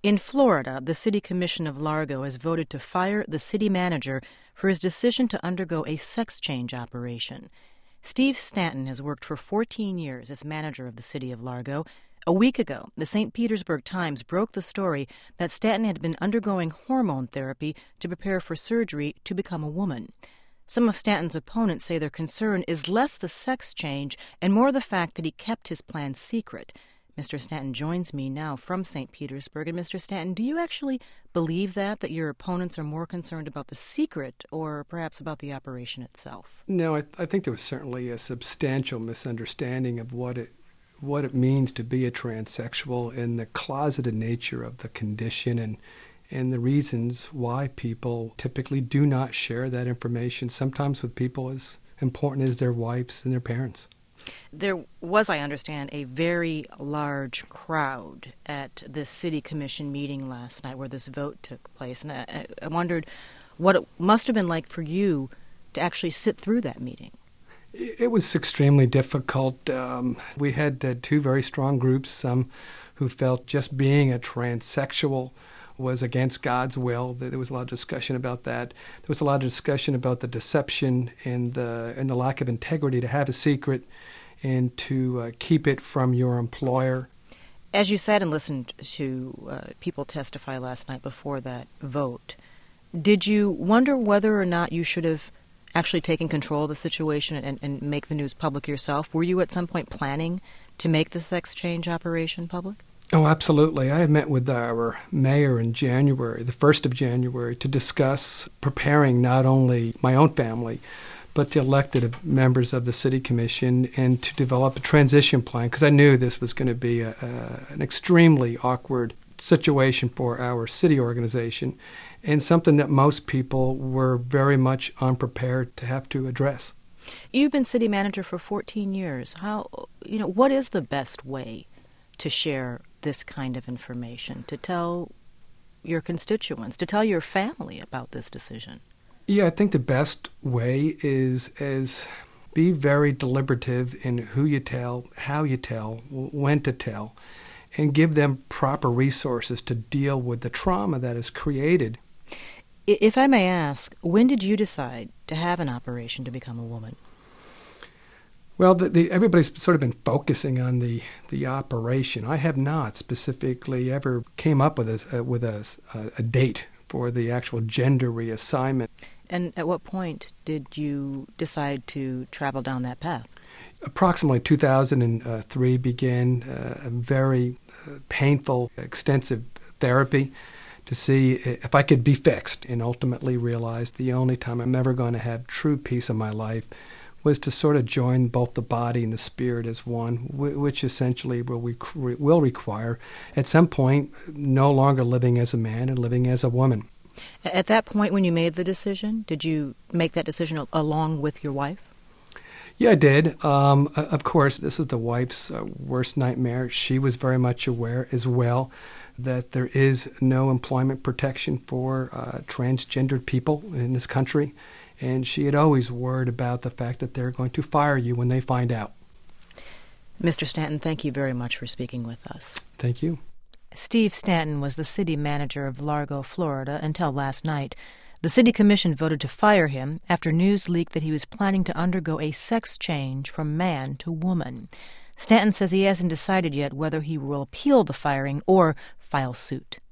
In Florida, the City Commission of Largo has voted to fire the city manager for his decision to undergo a sex change operation. Steve Stanton has worked for 14 years as manager of the city of Largo. A week ago, the St. Petersburg Times broke the story that Stanton had been undergoing hormone therapy to prepare for surgery to become a woman. Some of Stanton's opponents say their concern is less the sex change and more the fact that he kept his plan secret. Mr. Stanton joins me now from St. Petersburg. And Mr. Stanton, do you actually believe that your opponents are more concerned about the secret or perhaps about the operation itself? No, I think there was certainly a substantial misunderstanding of what it means to be a transsexual and the closeted nature of the condition and the reasons why people typically do not share that information, sometimes with people as important as their wives and their parents. There was, I understand, a very large crowd at the City Commission meeting last night where this vote took place. And I wondered what it must have been like for you to actually sit through that meeting. It was extremely difficult. We had two very strong groups, some who felt just being a transsexual was against God's will. There was a lot of discussion about that. There was a lot of discussion about the deception and the lack of integrity to have a secret and to keep it from your employer. As you sat and listened to people testify last night before that vote, did you wonder whether or not you should have actually taken control of the situation and make the news public yourself? Were you at some point planning to make the sex change operation public? Oh, absolutely. I had met with our mayor in January, the 1st of January, to discuss preparing not only my own family, but the elected members of the City Commission, and to develop a transition plan, because I knew this was going to be an extremely awkward situation for our city organization, and something that most people were very much unprepared to have to address. You've been city manager for 14 years. What is the best way to share this kind of information, to tell your constituents, to tell your family about this decision? Yeah, I think the best way is be very deliberative in who you tell, how you tell, when to tell, and give them proper resources to deal with the trauma that is created. If I may ask, when did you decide to have an operation to become a woman? Well, everybody's sort of been focusing on the operation. I have not specifically ever came up with a date for the actual gender reassignment. And at what point did you decide to travel down that path? Approximately 2003 began a very painful, extensive therapy to see if I could be fixed, and ultimately realized the only time I'm ever going to have true peace in my life was to sort of join both the body and the spirit as one, which essentially will require, at some point, no longer living as a man and living as a woman. At that point when you made the decision, did you make that decision along with your wife? Yeah, I did. Of course, this is the wife's worst nightmare. She was very much aware as well that there is no employment protection for transgendered people in this country. And she had always worried about the fact that they're going to fire you when they find out. Mr. Stanton, thank you very much for speaking with us. Thank you. Steve Stanton was the city manager of Largo, Florida, until last night. The city commission voted to fire him after news leaked that he was planning to undergo a sex change from man to woman. Stanton says he hasn't decided yet whether he will appeal the firing or file suit.